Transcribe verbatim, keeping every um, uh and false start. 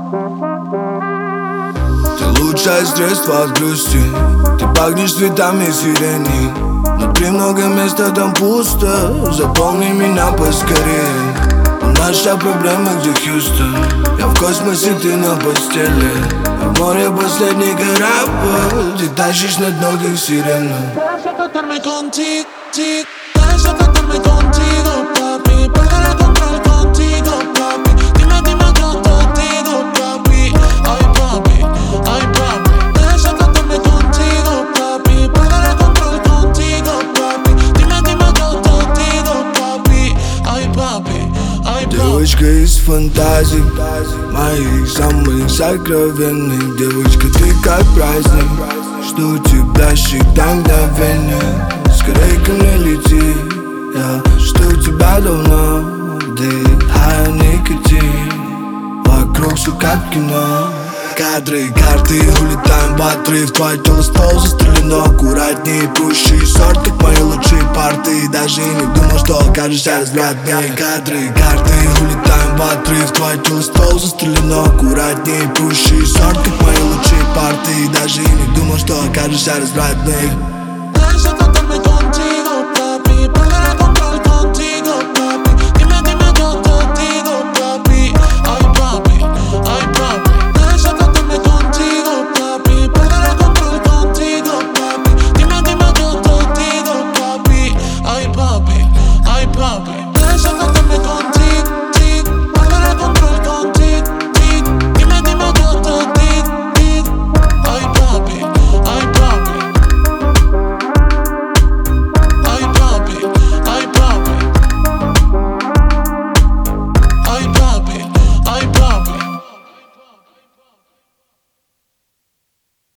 Ты лучшее средство от грусти. Ты пахнешь цветами сирени. Внутри много места, там пусто. Заполни меня поскорее. Наша проблема, где Хьюстон. Я в космосе, ты на постели. А в море последний корабль. Ты тащишь на дно, как сирена. Lascia toccarmi contigo, ti, lascia toccarmi contigo, papi. Perderé el control contigo, papi. Dime, dime, yo te digo, papi. Ay, papi, ay, papi. Lascia toccarmi contigo, papi. Perderé el control contigo, papi. Dime, dime, yo te digo, papi. Ay, papi, ay, papi. Девочка из фантазий, моих самых сокровенных. Девочка, ты как праздник. Жду тебя всегда мгновенно. Скорей ко мне лети. Я жду тебя давно. Вдыхаю никотин. Вокруг все как кино. Кадры, карты, улетаем в отрыв. Твое тело ствол застрелено. Аккуратнее, пущий сорт, как мои лучшие парты. Даже не думал, что окажешься развратнее. Кадры, карты, улетаем в отрыв. Твое тело ствол застрелено. Аккуратнее, пущий сорт, как мои лучшие парты. Даже не думал, что окажешься развратнее.